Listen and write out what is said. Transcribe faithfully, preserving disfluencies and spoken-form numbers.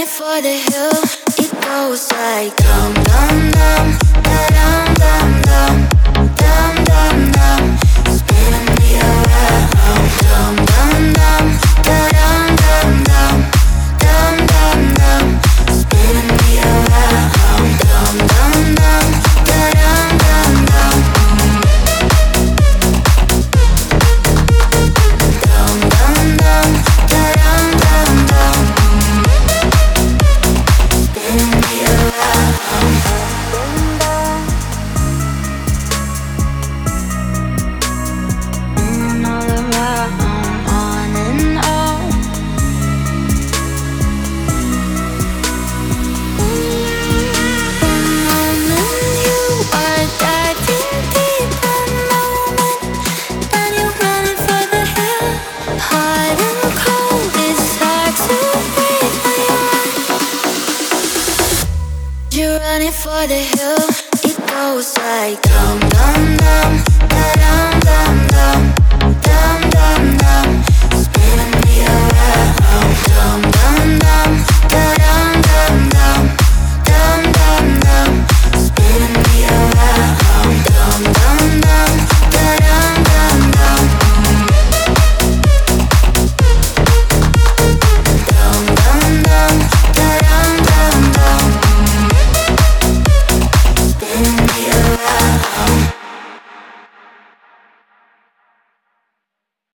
running for the hill. It goes like dum dum dum, da dum dum dum, dum dum dum, spinning me around. Dum dum dum, da dum dum dum, dum dum dum, spinning me around. Dum dum dum, da dum dum dum, dum dum dum, da dum dum dum, spinning me around. Spinning all around, on and on. The moment you are diving deep, the moment that you're running for the hill. Hot and cold, it's hard to breathe when you're running for the hill. It goes like dum dum dum.